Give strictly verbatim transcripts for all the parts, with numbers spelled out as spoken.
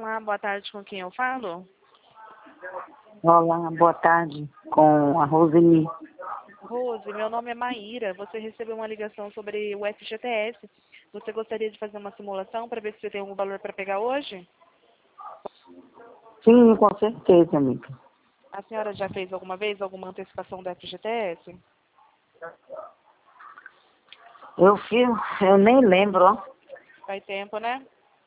Olá, boa tarde, com quem eu falo? Olá, boa tarde, com a Roseni. Rose, meu nome é Maíra. Você recebeu uma ligação sobre o F G T S. Você gostaria de fazer uma simulação para ver se você tem algum valor para pegar hoje? Sim, com certeza, amiga. A senhora já fez alguma vez alguma antecipação do F G T S? Eu fiz, eu nem lembro, ó. Faz tempo, né?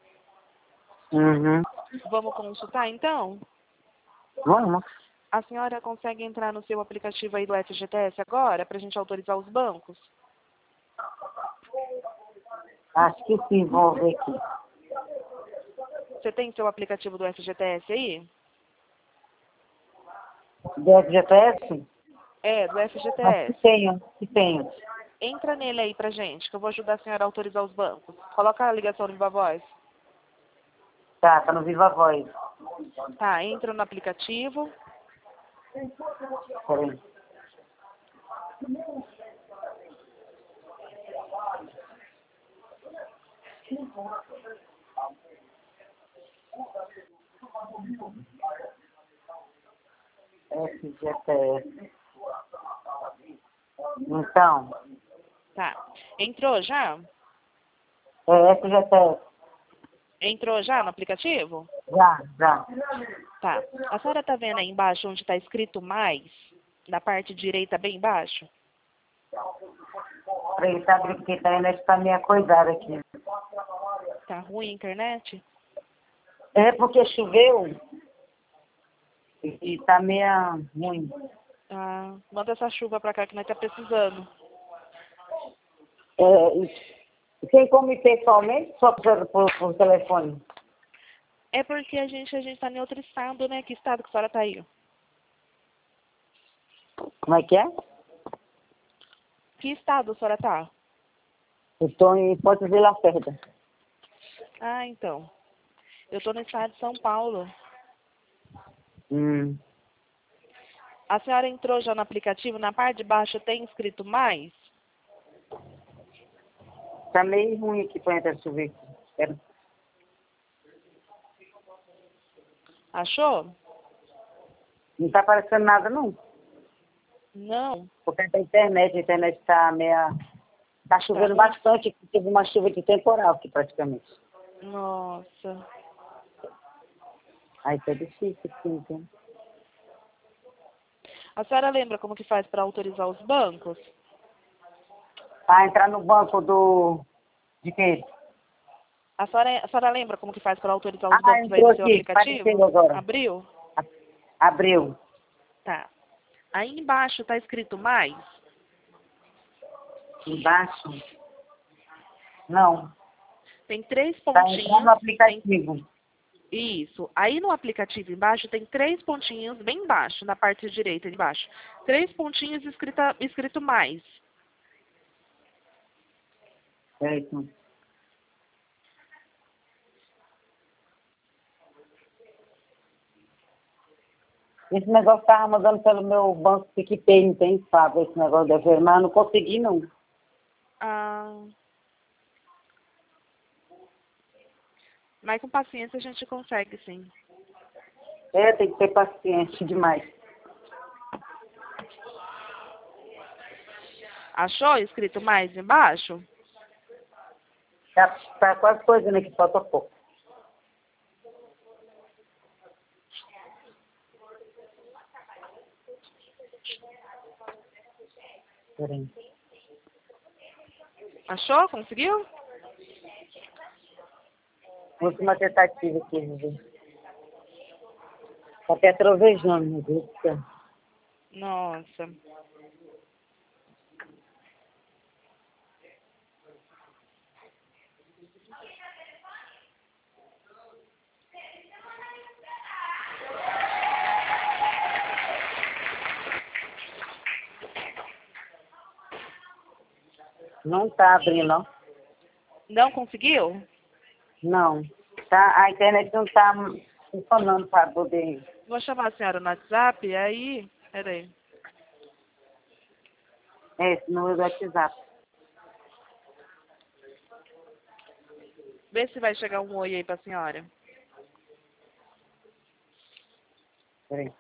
Uhum. Vamos consultar, então? Vamos. A senhora consegue entrar no seu aplicativo aí do F G T S agora, para a gente autorizar os bancos? Acho que sim, vou ver aqui. Você tem seu aplicativo do F G T S aí? Do F G T S? É, do F G T Acho que S. tenho, que tenho. Entra nele aí pra gente, que eu vou ajudar a senhora a autorizar os bancos. Coloca a ligação no Viva Voz. Tá, tá no Viva Voz. Tá, entra no aplicativo. Peraí. F G T S. Então, Tá. Entrou já? é F G T S. Entrou já no aplicativo? Já, já. Tá. A senhora tá vendo aí embaixo onde tá escrito mais? Na parte direita, bem embaixo? Peraí, tá abrindo aqui, tá indo tá meio coisada aqui. Tá ruim a internet? É porque choveu e e tá meio ruim. Ah, manda essa chuva pra cá que nós tá precisando. É, e tem como ir pessoalmente só por, por, por telefone? É porque a gente, a gente tá em outro estado, né? Que estado que a senhora tá aí? Como é que é? Que estado a senhora tá? Eu estou em Porto de Lacerda. Ah, então. Eu tô no estado de São Paulo. Hum. A senhora entrou já no aplicativo, na parte de baixo tem escrito mais? Tá meio ruim aqui para entrar chover. Espera. Achou? Não tá aparecendo nada, não. Não. Porque a internet, a internet tá meia... Tá chovendo Tá. bastante. Teve uma chuva de temporal aqui, praticamente. Nossa. Aí tá difícil aqui, então. A senhora lembra como que faz para autorizar os bancos? Pra entrar no banco do... De quê? A senhora, a senhora lembra como que faz para autorizar os Ah, bancos aí entrou no seu aqui. aplicativo? Apareceu agora. Abriu? Abriu. Tá. Aí embaixo tá escrito mais? Embaixo? Não. Tem três Tá entrando pontinhos. no Tem... aplicativo. Isso. Aí no aplicativo embaixo tem três pontinhos bem embaixo, na parte direita de baixo. Três pontinhos escrita, escrito mais. Certo. Esse negócio tava mandando pelo meu banco PicPay, não tem, sabe? Esse negócio da firma, eu não consegui, não. Ah, mas com paciência a gente consegue, sim. É, tem que ter paciência demais. Achou escrito mais embaixo? Tá, tá quase coisa, né, que falta pouco. Peraí. Achou? Conseguiu? Última tentativa aqui, meu Deus. Tá até trovejando, meu Deus do céu. Nossa. Não tá abrindo, não. Não conseguiu? Não. Tá, a internet não tá funcionando para poder... Vou chamar a senhora no WhatsApp, aí... Peraí. É, esse número do WhatsApp. Vê se vai chegar um oi aí pra senhora. Peraí.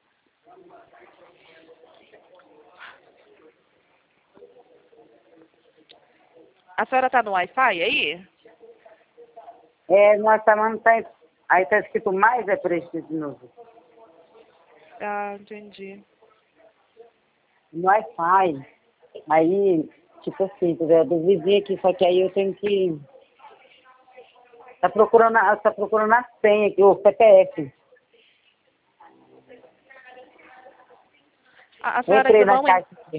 A senhora tá no Wi-Fi aí? É, nós estamos, tá, aí está escrito mais é preenchido de novo. Ah, entendi. No Wi-Fi. Aí, tipo assim, entendeu? Do vizinho aqui, só que aí eu tenho que. Tá procurando, a- tá procurando a senha aqui, o C P F. A, a Eu senhora entrei ainda na não en- caixa aqui.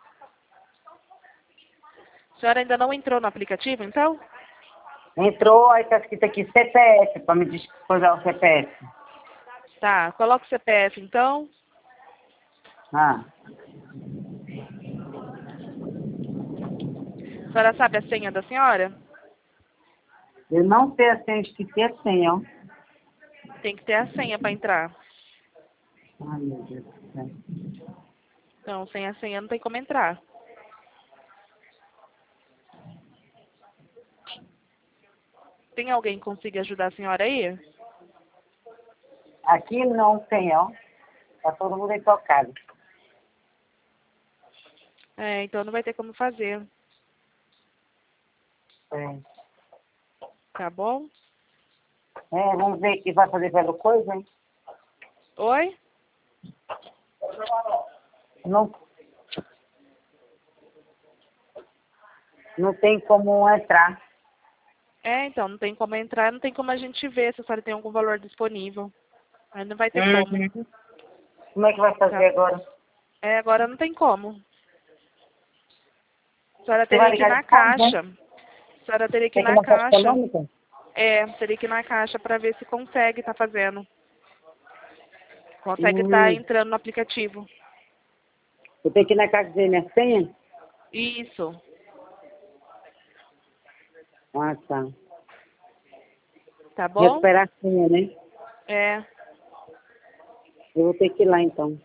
a senhora ainda não entrou no aplicativo, então? Entrou, aí tá escrito aqui C P F, para me descoisar o C P F. Tá, coloca o C P F, então. Ah, A senhora sabe a senha da senhora? eu não sei a senha, esqueci a senha, ó. Tem que ter a senha para entrar. Ai, meu Deus do céu. Então, sem a senha não tem como entrar. Tem alguém que consiga ajudar a senhora aí? Aqui não tem, ó. Tá todo mundo intocado. É, então não vai ter como fazer, É. tá bom? É, vamos ver o que vai fazer pelo coisa, hein? Oi? Não, não tem como entrar. É, então, não tem como entrar, não tem como a gente ver se a senhora tem algum valor disponível. Aí não vai ter como. Uhum. Como é que vai fazer Tá. agora? É, agora não tem como. A senhora Você vai teria que ir ligar na de casa, né? caixa. A senhora teria que ir Tem que ir na na Caixa caixa. Econômica? É, teria que ir na caixa para ver se consegue estar fazendo. Consegue estar Hum, entrando no aplicativo. eu tenho que ir na Caixa dizer minha senha? Isso, Ah, tá. tá bom? Recuperar a senha, né? É. Eu vou ter que ir lá, então.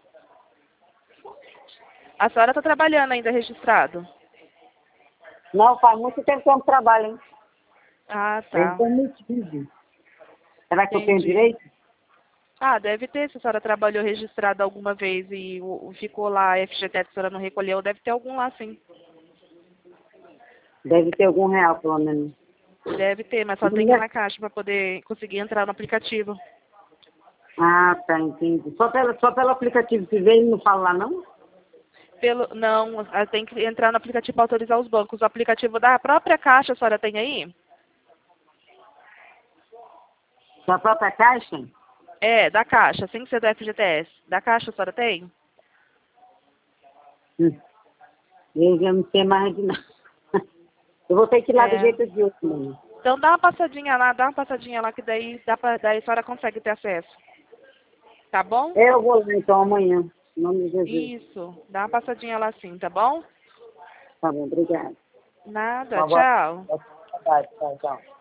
A senhora está trabalhando ainda registrado? Não, faz muito tempo que eu não trabalho, hein? Ah, Eu tá. estou muito busy. Será que eu tenho Entendi. direito? Ah, deve ter, se a senhora trabalhou registrado alguma vez e o, o- ficou lá, a F G T S a senhora não recolheu, deve ter algum lá sim. Deve ter algum real, pelo menos. Deve ter, mas só tem que ir na caixa para poder conseguir entrar no aplicativo. Ah, tá, entendi. Só pelo, só pelo aplicativo que veio e não fala lá, não? Pelo, não, ah, tem que entrar no aplicativo para autorizar os bancos. O aplicativo da própria caixa a senhora tem aí? Sua própria Caixa? É, da caixa, sem ser do F G T S. Da caixa a senhora tem? Hum. Eu já não sei mais de nada. Eu vou ter que ir lá do É. jeito de outro, mano. Então dá uma passadinha lá, dá uma passadinha lá que daí, dá pra, daí a senhora consegue ter acesso. Tá bom? Eu vou lá, então, amanhã. Em nome de Jesus. Isso, dá uma passadinha lá sim, tá bom? Tá bom, obrigada. Nada, Uma boa tchau. boa tarde. Tchau, tchau.